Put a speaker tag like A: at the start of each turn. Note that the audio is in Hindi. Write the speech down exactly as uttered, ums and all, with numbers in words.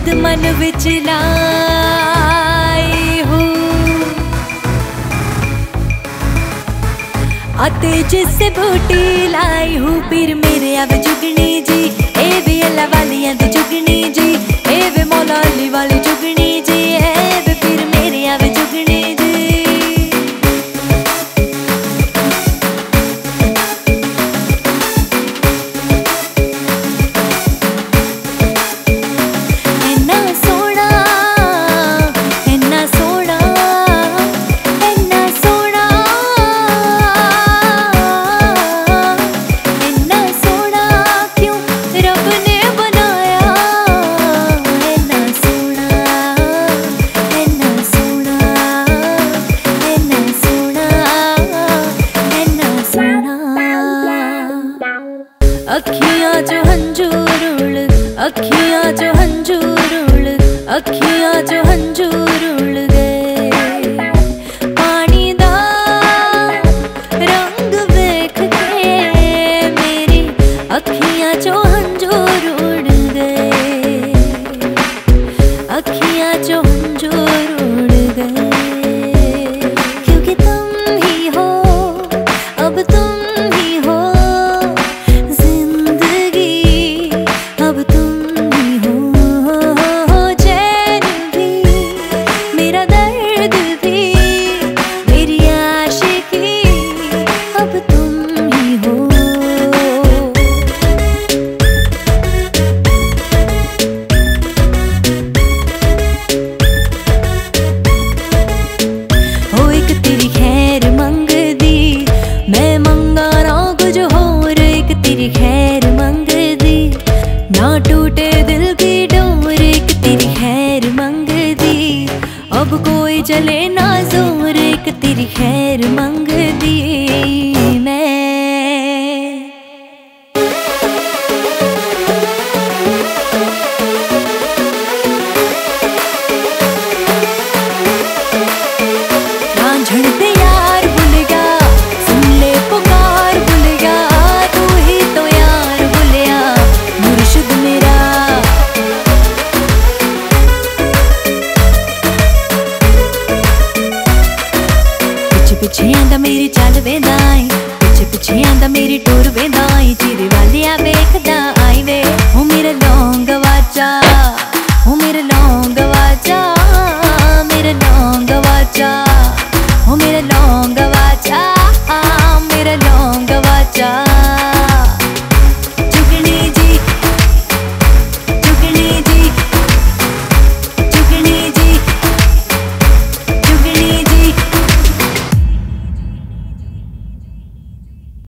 A: मुराद मन विच लाई हूँ, आते जिससे बूटी लाई हूँ। पीर मेरे अब जुगनी जी, ए वे अल्लाह वालियां दी जुगनी जी, ए वे मौला अली वाली जुगनी जी, ए वे पीर मेरे अब जुगनी जी। अखियां जो हंजूर उड़, अखियां जो हंजूर उड़, अखियां जो हंजूर उड़ गए। पानी दा रंग वेख के मेरी अखियां जो हंजूर उड़ गए, अखियां जो हंजूर उड़ गए। क्योंकि तुम ही हो, अब तुम ही हो, खैर मंग दी ना टूटे दिल की डोर, एक तेरी खैर मंग दी अब कोई चले ना जोर, एक तेरी खैर मंग दी मैं। रांझण दे यार भूल गया, सुन ले पुकार भूल गया, तू ही तो यार भूलिया मुर्शिद मेरा। पिछे पिछे आंदा मेरी चल वेंदा, पिछे पिछे आंदा मेरी टुर